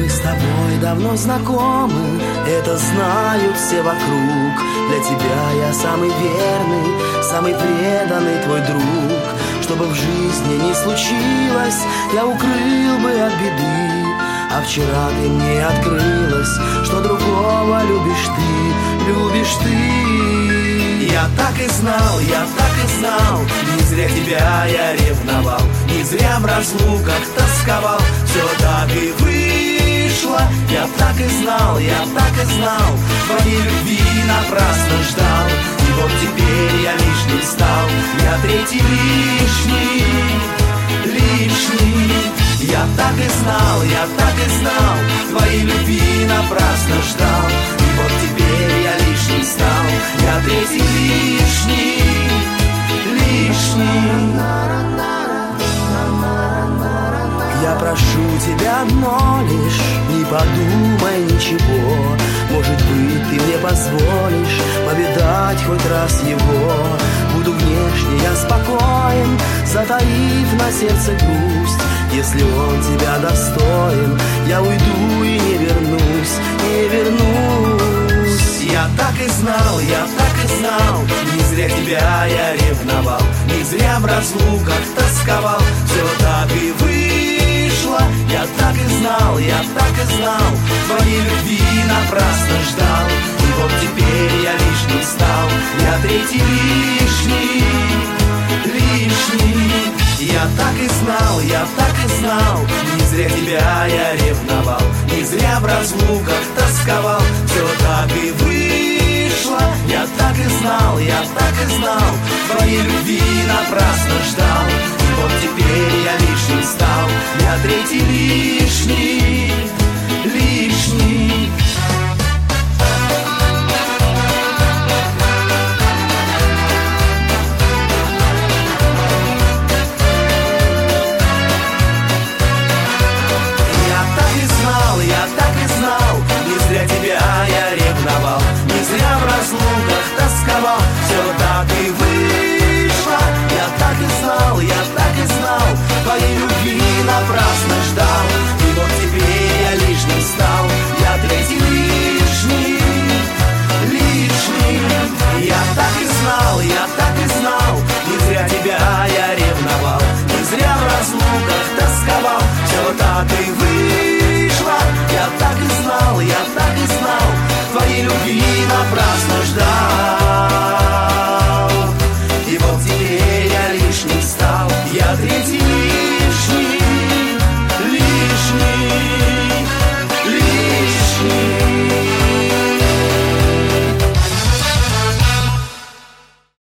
Мы с тобой давно знакомы, это знают все вокруг. Для тебя я самый верный, самый преданный твой друг. Что бы в жизни ни случилось, я укрыл бы от беды. А вчера ты мне открылась, что другого любишь ты. Я так и знал, не зря тебя я ревновал, не зря в разлуках тосковал, все так и вышло. Я так и знал, твоей любви напрасно ждал. И вот теперь я лишним стал, я третий лишний. Я так и знал, твоей любви напрасно ждал. И вот теперь я лишним стал, я третий лишний. Я прошу тебя одно лишь, не подумай ничего. Может быть, ты мне позволишь повидать хоть раз его. Буду внешне я спокоен, затаив на сердце грусть. Если он тебя достоин, я уйду и не вернусь. Я так и знал, не зря тебя я ревновал, не зря в разлуках тосковал, все так и вышло. Я так и знал, твоей любви напрасно ждал. И вот теперь я лишним стал, я третий лишний. Я так и знал, не зря тебя я ревновал, не зря в разлуках тосковал, все так и вышло. Я так и знал, твоей любви напрасно ждал. И вот теперь я лишним стал, я третий лишний.